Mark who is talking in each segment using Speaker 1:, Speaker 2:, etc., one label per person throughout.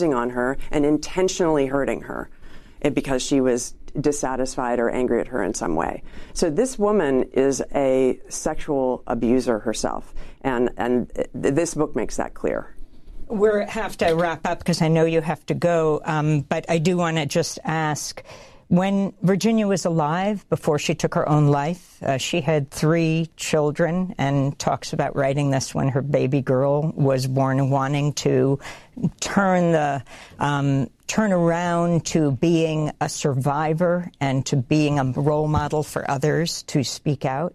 Speaker 1: on her and intentionally hurting her because she was dissatisfied or angry at her in some way. So this woman is a sexual abuser herself, and this book makes that clear.
Speaker 2: We have to wrap up because I know you have to go, but I do want to just ask, when Virginia was alive, before she took her own life, she had 3 children and talks about writing this when her baby girl was born and wanting to turn around to being a survivor and to being a role model for others to speak out.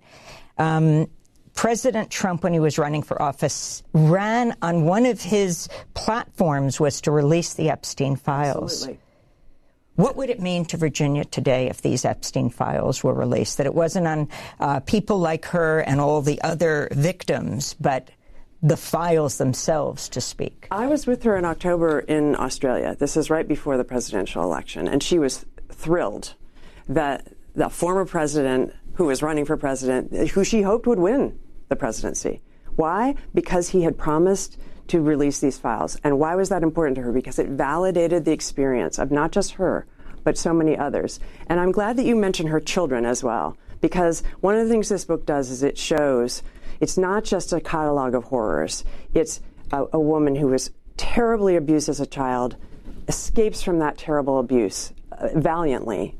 Speaker 2: President Trump, when he was running for office, ran on one of his platforms was to release the Epstein files.
Speaker 1: Absolutely.
Speaker 2: What would it mean to Virginia today if these Epstein files were released, that it wasn't on people like her and all the other victims, but the files themselves to speak?
Speaker 1: I was with her in October in Australia. This is right before the presidential election, and she was thrilled that the former president who was running for president, who she hoped would win the presidency. Why? Because he had promised to release these files. And why was that important to her? Because it validated the experience of not just her, but so many others. And I'm glad that you mentioned her children as well, because one of the things this book does is it shows it's not just a catalog of horrors. It's a woman who was terribly abused as a child, escapes from that terrible abuse valiantly,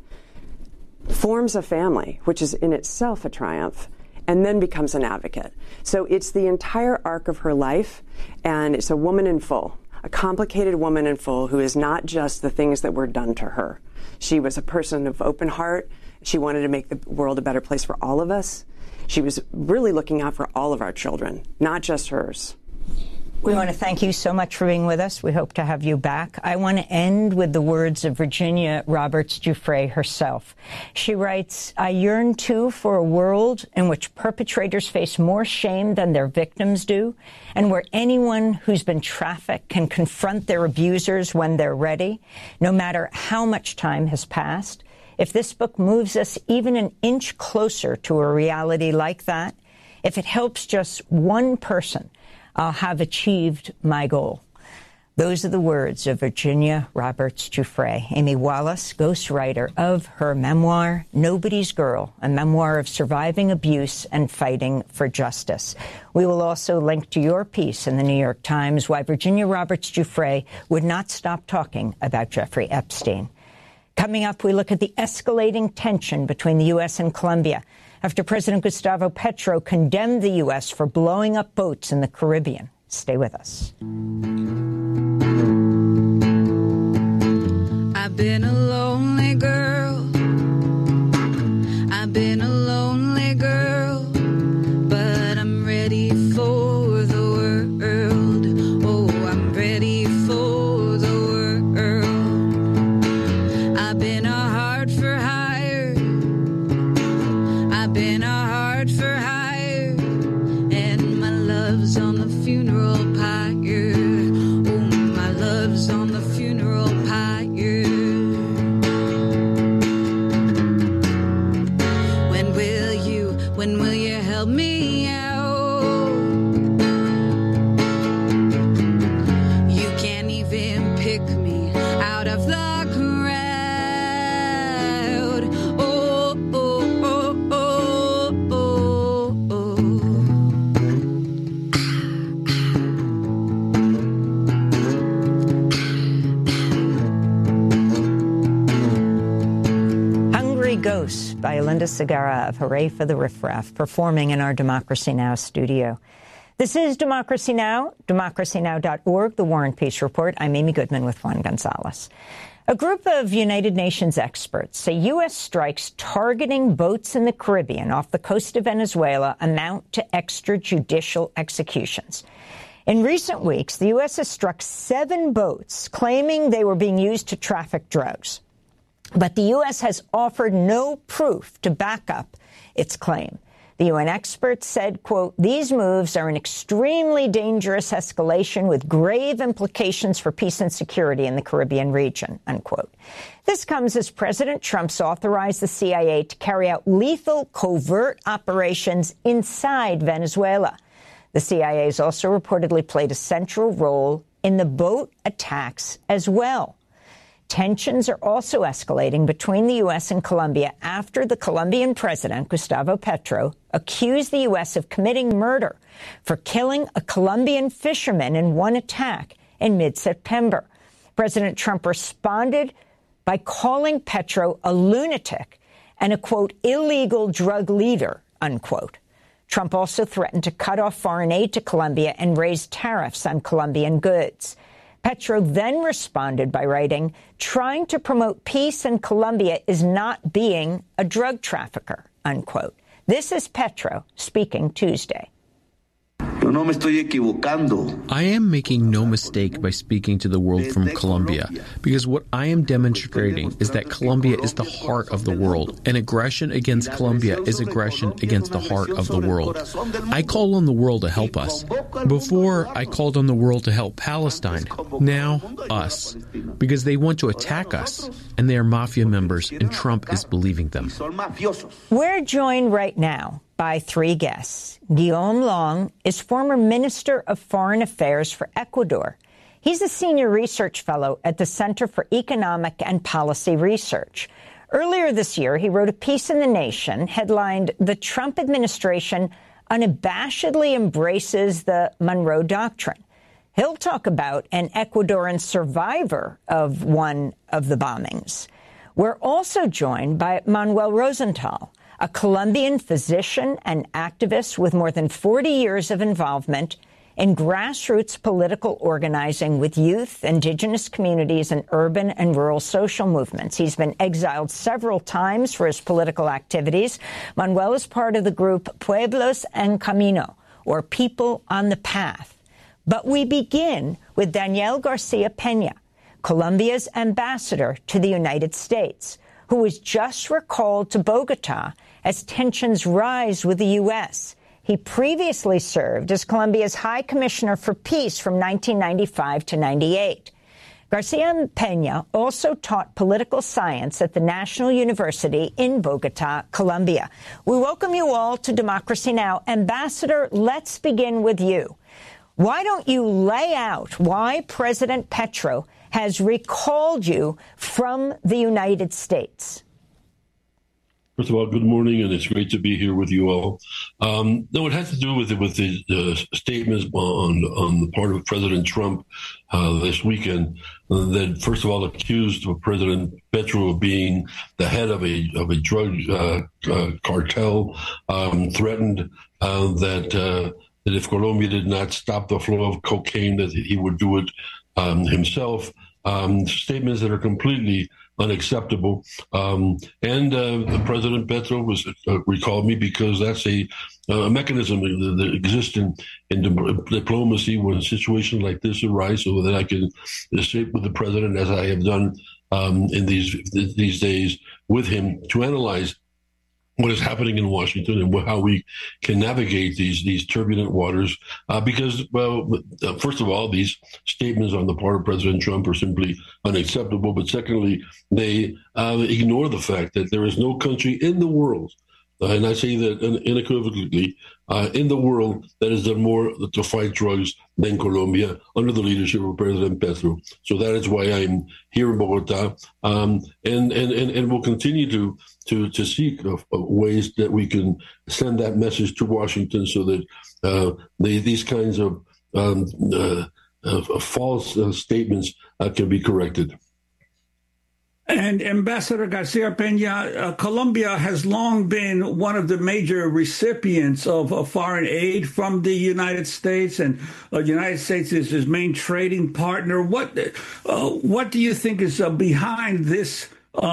Speaker 1: forms a family, which is in itself a triumph, and then becomes an advocate. So it's the entire arc of her life, and it's a woman in full, a complicated woman in full who is not just the things that were done to her. She was a person of open heart. She wanted to make the world a better place for all of us. She was really looking out for all of our children, not just hers.
Speaker 2: We want to thank you so much for being with us. We hope to have you back. I want to end with the words of Virginia Roberts Giuffre herself. She writes, "I yearn, too, for a world in which perpetrators face more shame than their victims do, and where anyone who's been trafficked can confront their abusers when they're ready, no matter how much time has passed. If this book moves us even an inch closer to a reality like that, if it helps just one person, I'll have achieved my goal." Those are the words of Virginia Roberts Giuffre, Amy Wallace, ghostwriter of her memoir, Nobody's Girl, a memoir of surviving abuse and fighting for justice. We will also link to your piece in the New York Times, Why Virginia Roberts Giuffre Would Not Stop Talking About Jeffrey Epstein. Coming up, we look at the escalating tension between the U.S. and Colombia after President Gustavo Petro condemned the U.S. for blowing up boats in the Caribbean. Stay with us.
Speaker 3: I've been a lonely girl. I've been a lonely girl, but I'm ready for the world. Oh, I'm ready for the world. I've been a heart for hire. I've been a heart for hire, and my love's on the funeral pyre. Oh, my love's on the funeral pyre. When will you help me out? You can't even pick me out of the crowd. Oh, oh, oh, oh, oh, oh.
Speaker 2: Hungry Ghosts by Linda Segarra of Hooray for the Riffraff, performing in our Democracy Now! Studio. This is Democracy Now!, democracynow.org, The War and Peace Report. I'm Amy Goodman with Juan Gonzalez. A group of United Nations experts say U.S. strikes targeting boats in the Caribbean off the coast of Venezuela amount to extrajudicial executions. In recent weeks, the U.S. has struck 7 boats claiming they were being used to traffic drugs. But the U.S. has offered no proof to back up its claim. The UN experts said, quote, "These moves are an extremely dangerous escalation with grave implications for peace and security in the Caribbean region," unquote. This comes as President Trump's authorized the CIA to carry out lethal covert operations inside Venezuela. The CIA has also reportedly played a central role in the boat attacks as well. Tensions are also escalating between the U.S. and Colombia after the Colombian president, Gustavo Petro, accused the U.S. of committing murder for killing a Colombian fisherman in one attack in mid-September. President Trump responded by calling Petro a lunatic and a, quote, illegal drug leader, unquote. Trump also threatened to cut off foreign aid to Colombia and raise tariffs on Colombian goods. Petro then responded by writing, trying to promote peace in Colombia is not being a drug trafficker, unquote. This is Petro speaking Tuesday.
Speaker 4: I am making no mistake by speaking to the world from Colombia, because what I am demonstrating is that Colombia is the heart of the world, and aggression against Colombia is aggression against the heart of the world. I call on the world to help us. Before, I called on the world to help Palestine. Now, us. Because they want to attack us, and they are mafia members, and Trump is believing them.
Speaker 2: We're joined right now by three guests. Guillaume Long is former Minister of Foreign Affairs for Ecuador. He's a senior research fellow at the Center for Economic and Policy Research. Earlier this year, he wrote a piece in The Nation headlined, "The Trump Administration Unabashedly Embraces the Monroe Doctrine." He'll talk about an Ecuadorian survivor of one of the bombings. We're also joined by Manuel Rosenthal, a Colombian physician and activist with more than 40 years of involvement in grassroots political organizing with youth, indigenous communities, and urban and rural social movements. He's been exiled several times for his political activities. Manuel is part of the group Pueblos en Camino, or People on the Path. But we begin with Daniel Garcia Peña, Colombia's ambassador to the United States, who was just recalled to Bogota as tensions rise with the U.S. He previously served as Colombia's High Commissioner for Peace from 1995 to 98. Garcia Peña also taught political science at the National University in Bogota, Colombia. We welcome you all to Democracy Now! Ambassador, let's begin with you. Why don't you lay out why President Petro has recalled you from the United States?
Speaker 5: First of all, good morning, and it's great to be here with you all. No, it has to do with the statements on the part of President Trump this weekend that, first of all, accused President Petro of being the head of a drug cartel, threatened that if Colombia did not stop the flow of cocaine, that he would do it himself. Statements that are completely unacceptable. The President Petro was recalled me because that's a mechanism that exists in diplomacy when situations like this arise, so that I can sit with the president, as I have done in these days with him, to analyze what is happening in Washington and how we can navigate these turbulent waters. Because, first of all, these statements on the part of President Trump are simply unacceptable. But secondly, they ignore the fact that there is no country in the world, and I say that unequivocally, in the world that has done more to fight drugs than Colombia under the leadership of President Petro. So that is why I'm here in Bogota, and will continue to seek ways that we can send that message to Washington, so that these kinds of false statements can be corrected.
Speaker 6: And Ambassador Garcia Peña, Colombia has long been one of the major recipients of foreign aid from the United States, and the United States is his main trading partner. What do you think is behind this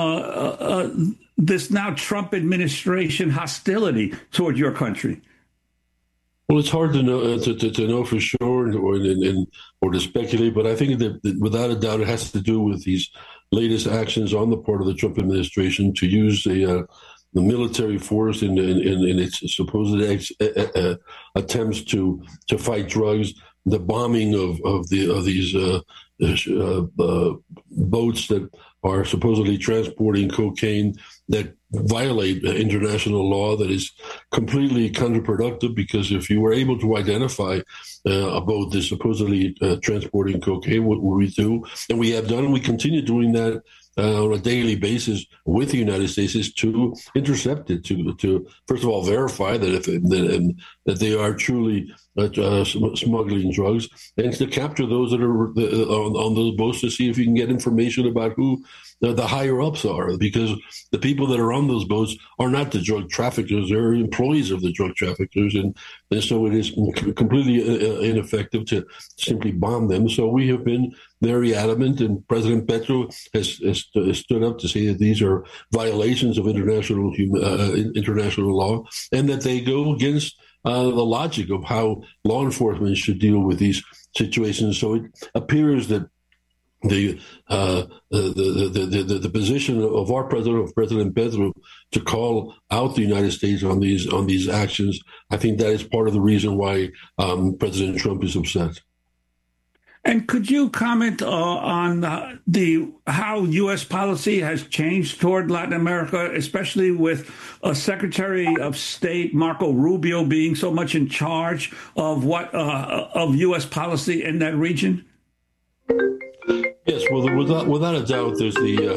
Speaker 6: this now Trump administration hostility toward your country?
Speaker 5: Well, it's hard to know for sure or to speculate, but I think that without a doubt it has to do with these latest actions on the part of the Trump administration to use the military force in its supposed attempts to fight drugs, the bombing of these boats that are supposedly transporting cocaine that violate international law, that is completely counterproductive, because if you were able to identify a boat that's supposedly transporting cocaine, what we do, and we have done, and we continue doing that on a daily basis with the United States, is to intercept it, to first of all verify that that they are truly smuggling drugs, and to capture those that are on those boats, to see if you can get information about who the higher ups are, because the people that are on those boats are not the drug traffickers; they're employees of the drug traffickers, and so it is completely ineffective to simply bomb them. So we have been very adamant, and President Petro has stood up to say that these are violations of international law, and that they go against the logic of how law enforcement should deal with these situations. So it appears that the position of our President Petro, to call out the United States on these actions, I think that is part of the reason why President Trump is upset.
Speaker 6: And could you comment on how U.S. policy has changed toward Latin America, especially with Secretary of State Marco Rubio being so much in charge of of U.S. policy in that region?
Speaker 5: Yes, well, without a doubt, there's the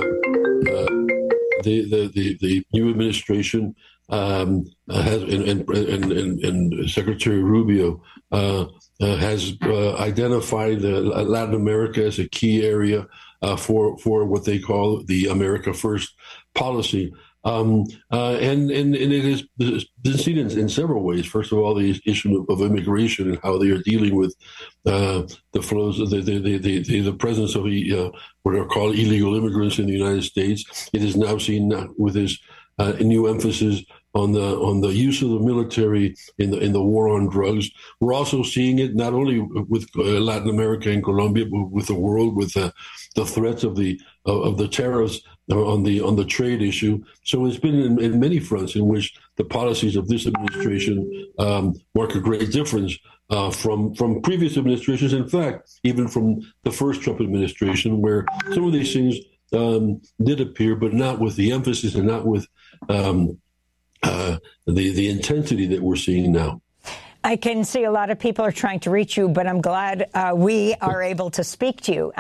Speaker 5: new administration has, and Secretary Rubio has identified Latin America as a key area for what they call the America First policy. And it has been seen in several ways. First of all, the issue of immigration and how they are dealing with the flows, the presence of what are called illegal immigrants in the United States. It is now seen with this new emphasis on the use of the military in the war on drugs. We're also seeing it not only with Latin America and Colombia, but with the world, with the threats of the tariffs on the trade issue. So it's been in many fronts in which the policies of this administration mark a great difference from previous administrations. In fact, even from the first Trump administration, where some of these things did appear, but not with the emphasis and not with the intensity that we're seeing now.
Speaker 2: I can see a lot of people are trying to reach you, but I'm glad we are able to speak to you.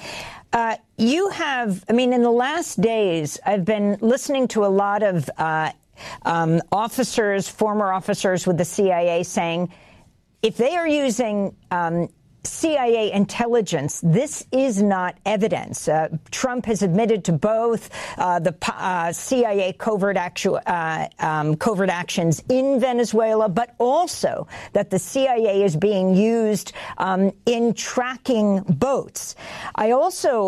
Speaker 2: You have, in the last days, I've been listening to a lot of officers, former officers with the CIA saying, if they are using CIA intelligence, this is not evidence. Trump has admitted to both the CIA covert actions in Venezuela, but also that the CIA is being used in tracking boats. You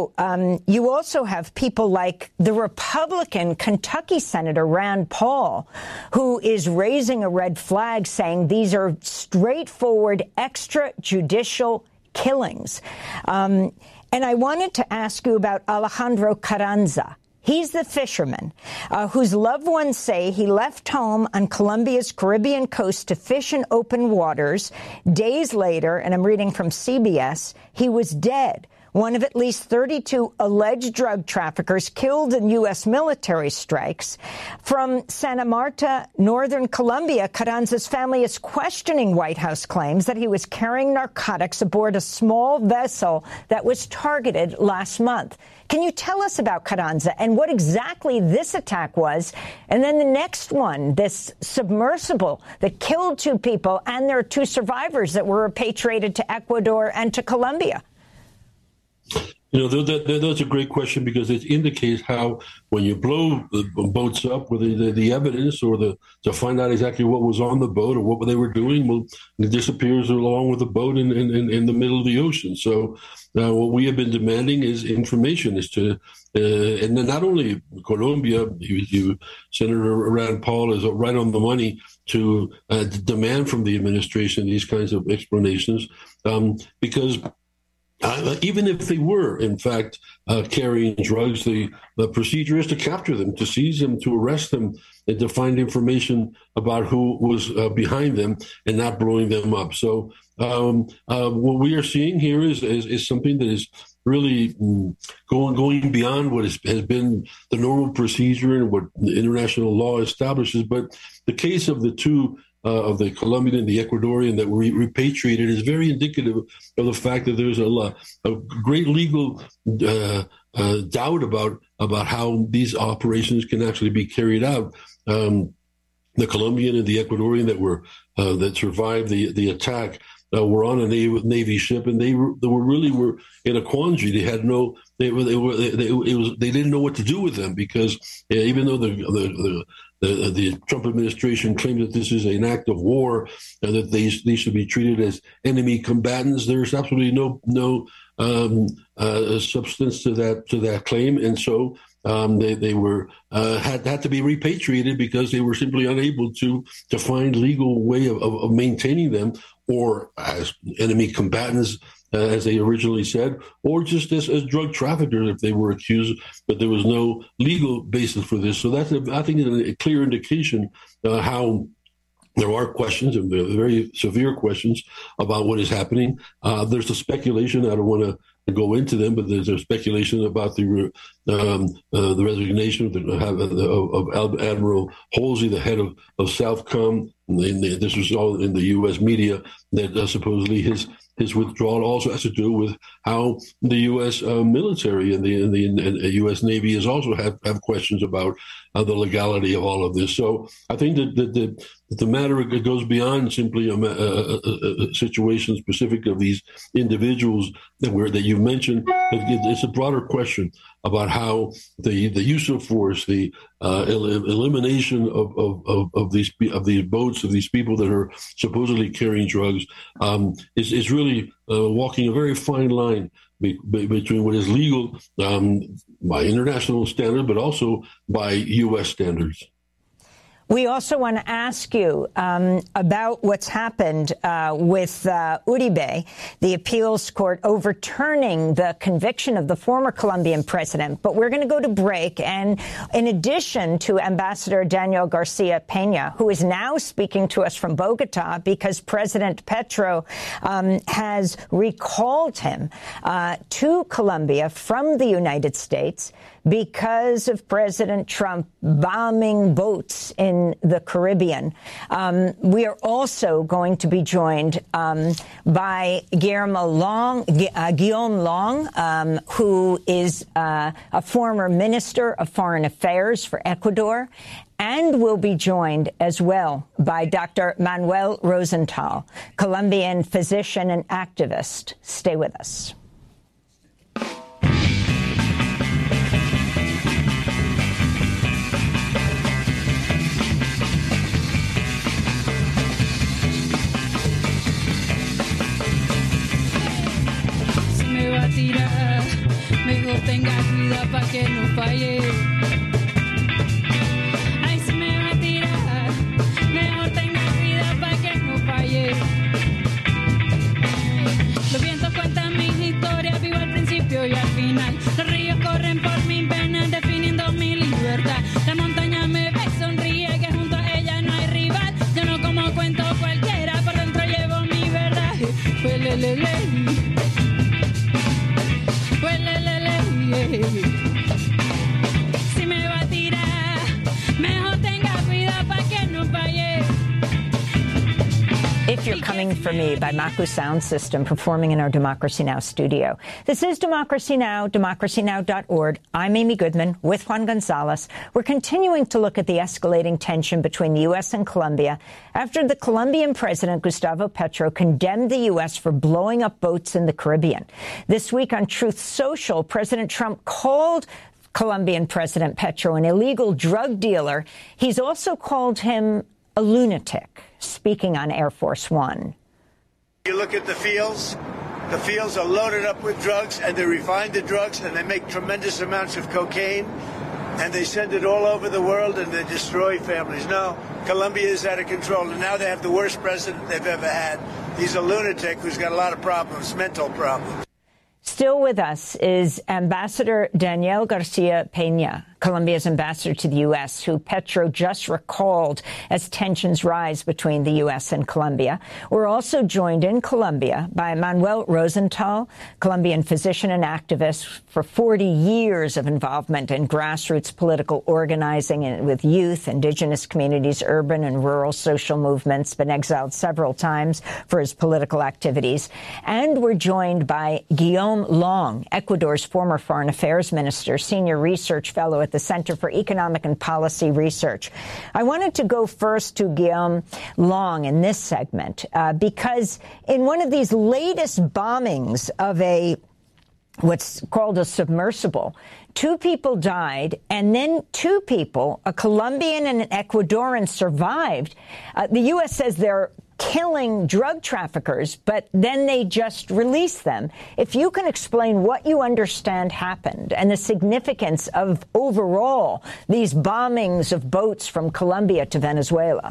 Speaker 2: also have people like the Republican Kentucky Senator Rand Paul, who is raising a red flag, saying these are straightforward extrajudicial killings. And I wanted to ask you about Alejandro Carranza. He's the fisherman whose loved ones say he left home on Colombia's Caribbean coast to fish in open waters. Days later, and I'm reading from CBS, he was dead. One of at least 32 alleged drug traffickers killed in U.S. military strikes. From Santa Marta, northern Colombia, Carranza's family is questioning White House claims that he was carrying narcotics aboard a small vessel that was targeted last month. Can you tell us about Carranza and what exactly this attack was? And then the next one, this submersible that killed 2 people, and there are 2 survivors that were repatriated to Ecuador and to Colombia.
Speaker 5: That's a great question, because it indicates how when you blow the boats up with the evidence or to find out exactly what was on the boat or what they were doing, well, it disappears along with the boat in the middle of the ocean. So what we have been demanding is information as to, and then not only Colombia, Senator Rand Paul is right on the money to demand from the administration these kinds of explanations, because even if they were, in fact, carrying drugs, the procedure is to capture them, to seize them, to arrest them, and to find information about who was behind them and not blowing them up. So what we are seeing here is something that is really going beyond what has been the normal procedure and what the international law establishes. But the case of the two, of the Colombian and the Ecuadorian that were repatriated, is very indicative of the fact that there's a great legal doubt about how these operations can actually be carried out. The Colombian and the Ecuadorian that survived the attack were on a Navy ship, and they were in a quandary. They had they didn't know what to do with them, because even though the Trump administration claims that this is an act of war and that they should be treated as enemy combatants, there's absolutely no substance to that claim, and so they were had to be repatriated because they were simply unable to find legal way of maintaining them, or as enemy combatants, as they originally said, or just as drug traffickers if they were accused, but there was no legal basis for this. So that's, I think, a clear indication how there are questions, and very severe questions, about what is happening. There's a speculation, I don't want to go into them, but there's a speculation about the resignation of Admiral Halsey, the head of Southcom. This was all in the U.S. media, that supposedly his withdrawal also has to do with how the U.S. military and the U.S. Navy has also have questions about the legality of all of this. So I think that the matter goes beyond simply a situation specific of these individuals that you mentioned. It's a broader question about how the use of force, the elimination of these boats, of these people that are supposedly carrying drugs, is really walking a very fine line between what is legal by international standard, but also by U.S. standards.
Speaker 2: We also want to ask you about what's happened with Uribe, the appeals court overturning the conviction of the former Colombian president. But we're going to go to break. And in addition to Ambassador Daniel Garcia Pena, who is now speaking to us from Bogota because President Petro has recalled him to Colombia from the United States because of President Trump bombing boats in the Caribbean. We are also going to be joined by Guillaume Long, who is a former Minister of Foreign Affairs for Ecuador, and we'll be joined as well by Dr. Manuel Rosenthal, Colombian physician and activist. Stay with us.
Speaker 3: Mejor tenga cuidado pa' que no falle. Ay, si me va a tirar, mejor tenga cuidado pa' que no falle. Los vientos cuentan mis historias, vivo al principio y al final. Los ríos corren por mis venas, definiendo mi libertad. La montaña me ve, sonríe, que junto a ella no hay rival. Yo no como cuento cualquiera, por dentro llevo mi verdad. Pues si me va a tirar, mejor tenga cuidado pa' que no falle.
Speaker 2: If You're Coming For Me by Maku Sound System, performing in our Democracy Now! Studio. This is Democracy Now!, democracynow.org. I'm Amy Goodman with Juan Gonzalez. We're continuing to look at the escalating tension between the U.S. and Colombia after the Colombian president, Gustavo Petro, condemned the U.S. for blowing up boats in the Caribbean. This week on Truth Social, President Trump called Colombian President Petro an illegal drug dealer. He's also called him a lunatic, speaking on Air Force One.
Speaker 7: You look at the fields are loaded up with drugs, and they refine the drugs, and they make tremendous amounts of cocaine, and they send it all over the world, and they destroy families. No, Colombia is out of control, and now they have the worst president they've ever had. He's a lunatic who's got a lot of problems, mental problems.
Speaker 2: Still with us is Ambassador Daniel Garcia Pena, Colombia's ambassador to the U.S., who Petro just recalled as tensions rise between the U.S. and Colombia. We're also joined in Colombia by Manuel Rosenthal, Colombian physician and activist for 40 years of involvement in grassroots political organizing and with youth, indigenous communities, urban and rural social movements, been exiled several times for his political activities. And we're joined by Guillaume Long, Ecuador's former foreign affairs minister, senior research fellow at the Center for Economic and Policy Research. I wanted to go first to Guillaume Long in this segment because in one of these latest bombings of what's called a submersible, 2 people died, and then 2 people, a Colombian and an Ecuadorian, survived. The U.S. says they're killing drug traffickers, but then they just release them. If you can explain what you understand happened and the significance of overall these bombings of boats from Colombia to Venezuela.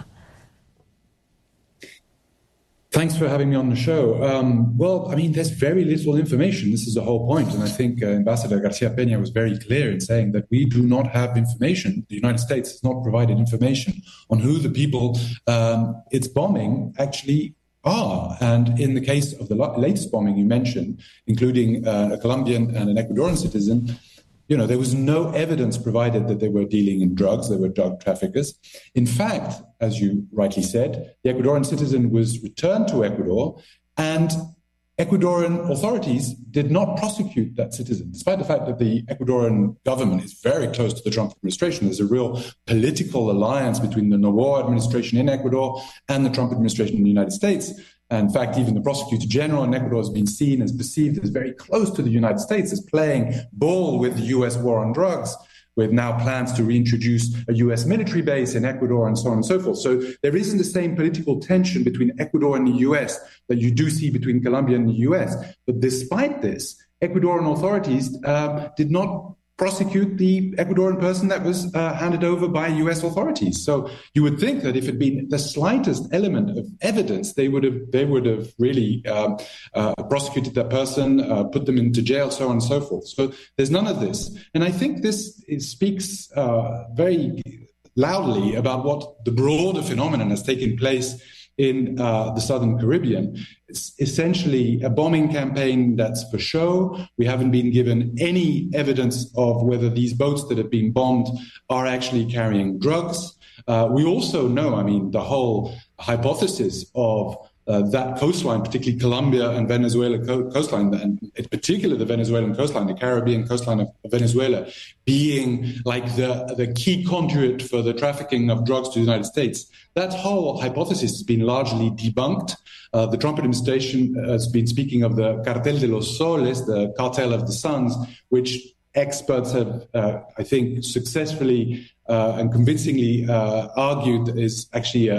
Speaker 8: Thanks for having me on the show. Well, I mean, there's very little information. This is the whole point. And I think Ambassador Garcia Peña was very clear in saying that we do not have information. The United States has not provided information on who the people it's bombing actually are. And in the case of the latest bombing you mentioned, including a Colombian and an Ecuadorian citizen, there was no evidence provided that they were dealing in drugs, they were drug traffickers. In fact, as you rightly said, the Ecuadorian citizen was returned to Ecuador, and Ecuadorian authorities did not prosecute that citizen, despite the fact that the Ecuadorian government is very close to the Trump administration. There's a real political alliance between the Noboa administration in Ecuador and the Trump administration in the United States. In fact, even the prosecutor general in Ecuador has been perceived as very close to the United States, as playing ball with the U.S. war on drugs, with now plans to reintroduce a U.S. military base in Ecuador and so on and so forth. So there isn't the same political tension between Ecuador and the U.S. that you do see between Colombia and the U.S. But despite this, Ecuadorian authorities did not prosecute the Ecuadorian person that was handed over by U.S. authorities. So you would think that if it had been the slightest element of evidence, they would have really prosecuted that person, put them into jail, so on and so forth. So there's none of this. And I think this speaks very loudly about what the broader phenomenon has taken place in the Southern Caribbean. It's essentially a bombing campaign that's for show. We haven't been given any evidence of whether these boats that have been bombed are actually carrying drugs. We also know, the whole hypothesis of that coastline, particularly Colombia and Venezuela coastline, and in particular the Venezuelan coastline, the Caribbean coastline of Venezuela, being like the key conduit for the trafficking of drugs to the United States. That whole hypothesis has been largely debunked. The Trump administration has been speaking of the Cartel de los Soles, the cartel of the suns, which experts have, I think, successfully and convincingly argued is actually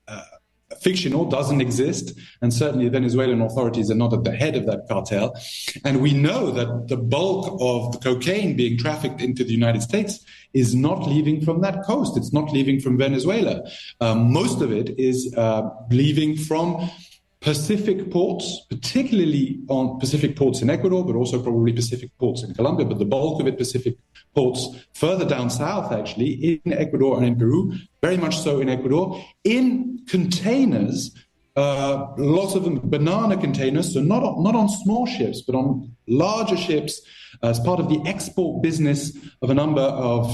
Speaker 8: fictional, doesn't exist, and certainly the Venezuelan authorities are not at the head of that cartel. And we know that the bulk of the cocaine being trafficked into the United States is not leaving from that coast. It's not leaving from Venezuela. Most of it is leaving from Pacific ports, particularly on Pacific ports in Ecuador, but also probably Pacific ports in Colombia, but the bulk of it Pacific ports further down south, actually, in Ecuador and in Peru, very much so in Ecuador, in containers, lots of them banana containers, so not on small ships, but on larger ships, as part of the export business of a number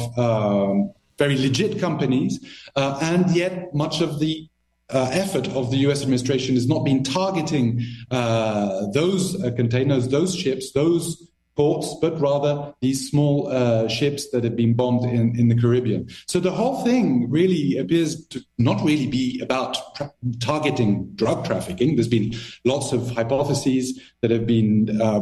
Speaker 8: of very legit companies, and yet much of the effort of the U.S. administration has not been targeting those containers, those ships, those ports, but rather these small ships that have been bombed in the Caribbean. So the whole thing really appears to not really be about targeting drug trafficking. There's been lots of hypotheses that have been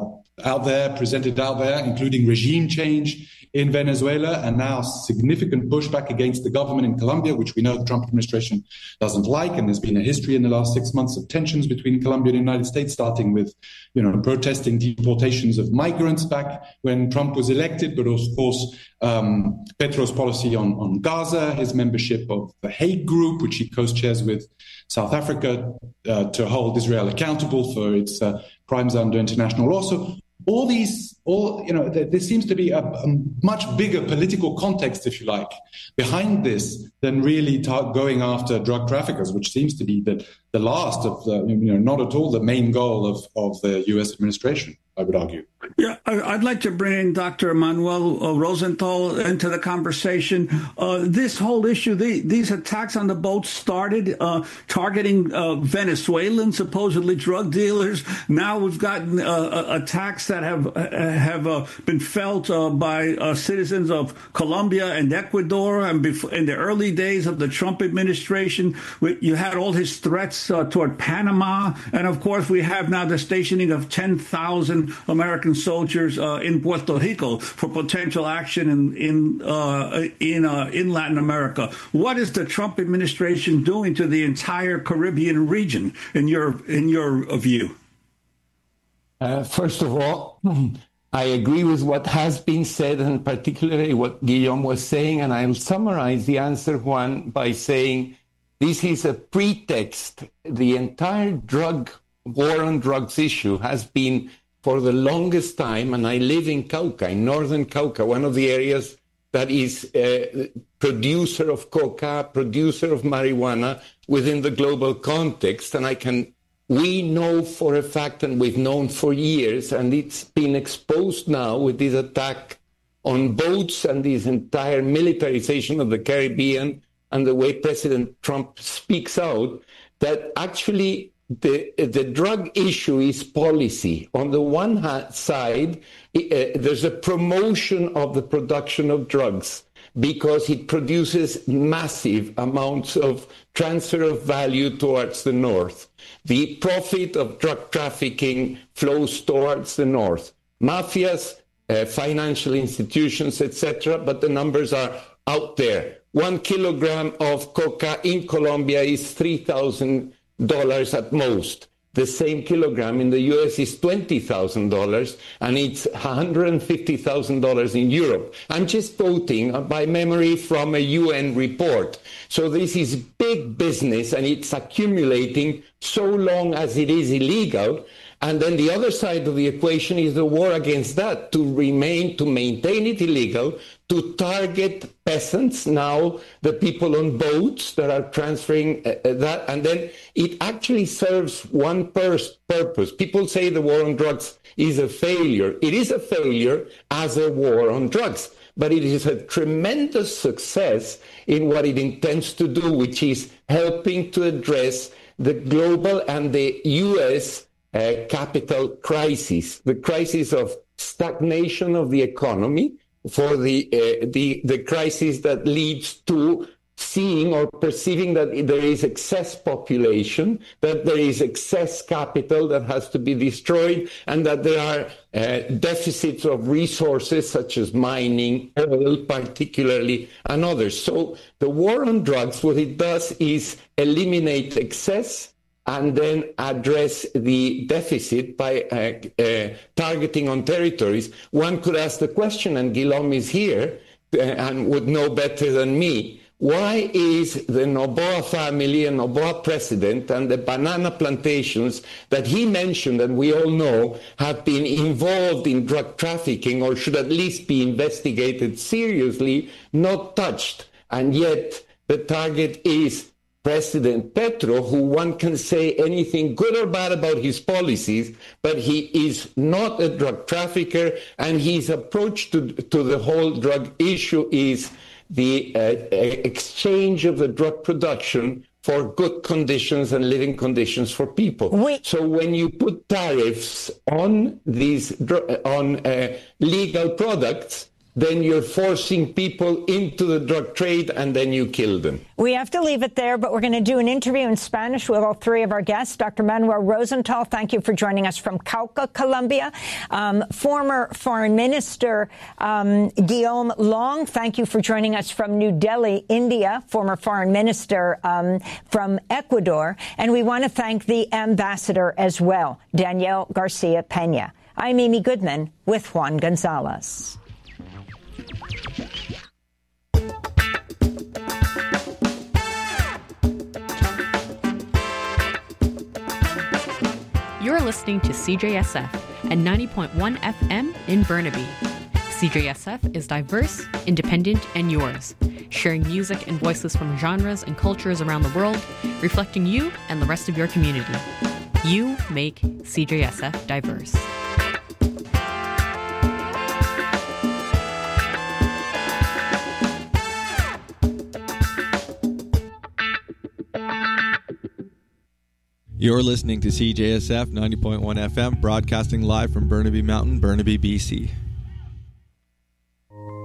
Speaker 8: presented out there, including regime change in Venezuela, and now significant pushback against the government in Colombia, which we know the Trump administration doesn't like. And there's been a history in the last 6 months of tensions between Colombia and the United States, starting with, protesting deportations of migrants back when Trump was elected, but of course, Petro's policy on Gaza, his membership of the Hague Group, which he co-chairs with South Africa to hold Israel accountable for its crimes under international law. So there seems to be a much bigger political context, if you like, behind this than really going after drug traffickers, which seems to be the last of not at all the main goal of the U.S. administration, I would argue.
Speaker 6: Yeah, I'd like to bring in Dr. Manuel Rosenthal into the conversation. This whole issue, these attacks on the boats started targeting Venezuelan, supposedly drug dealers. Now we've gotten attacks that have been felt by citizens of Colombia and Ecuador. And in the early days of the Trump administration, you had all his threats toward Panama. And of course, we have now the stationing of 10,000 American soldiers in Puerto Rico for potential action in Latin America. What is the Trump administration doing to the entire Caribbean region, in your view?
Speaker 9: First of all, I agree with what has been said, and particularly what Guillaume was saying, and I'll summarize the answer, Juan, by saying this is a pretext. The entire war on drugs issue has been for the longest time, and I live in Cauca, in northern Cauca, one of the areas that is a producer of coca, producer of marijuana within the global context. And we know for a fact, and we've known for years, and it's been exposed now with this attack on boats and this entire militarization of the Caribbean and the way President Trump speaks out, that actually the drug issue is policy. On the one side, there's a promotion of the production of drugs because it produces massive amounts of transfer of value towards the north. The profit of drug trafficking flows towards the north. Mafias, financial institutions, etc., but the numbers are out there. 1 kilogram of coca in Colombia is $3,000 at most. The same kilogram in the US is $20,000, and it's $150,000 in Europe. I'm just quoting by memory from a UN report. So this is big business, and it's accumulating so long as it is illegal. And then the other side of the equation is the war against that, to maintain it illegal, to target peasants, now the people on boats that are transferring that. And then it actually serves one purpose. People say the war on drugs is a failure. It is a failure as a war on drugs, but it is a tremendous success in what it intends to do, which is helping to address the global and the U.S. Capital crisis, the crisis of stagnation of the economy, for the crisis that leads to seeing or perceiving that there is excess population, that there is excess capital that has to be destroyed, and that there are deficits of resources such as mining, oil particularly, and others. So the war on drugs, what it does is eliminate excess and then address the deficit by targeting on territories. One could ask the question, and Guillaume is here and would know better than me, why is the Noboa family and Noboa president and the banana plantations that he mentioned, and we all know, have been involved in drug trafficking or should at least be investigated seriously, not touched? And yet the target is President Petro, who one can say anything good or bad about his policies, but he is not a drug trafficker, and his approach to the whole drug issue is the exchange of the drug production for good conditions and living conditions for people. So when you put tariffs on these legal products, then you're forcing people into the drug trade, and then you kill them.
Speaker 2: We have to leave it there, but we're going to do an interview in Spanish with all three of our guests. Dr. Manuel Rosenthal, thank you for joining us from Cauca, Colombia. Former Foreign Minister Guillaume Long, thank you for joining us from New Delhi, India. Former Foreign Minister from Ecuador. And we want to thank the ambassador as well, Daniel Garcia Pena. I'm Amy Goodman with Juan Gonzalez.
Speaker 10: You're listening to CJSF. and 90.1 FM in Burnaby. CJSF is diverse, independent, and yours, sharing music and voices from genres and cultures around the world, reflecting you and the rest of your community. You make CJSF diverse.
Speaker 11: You're listening to CJSF 90.1 FM, broadcasting live from Burnaby Mountain, Burnaby, BC.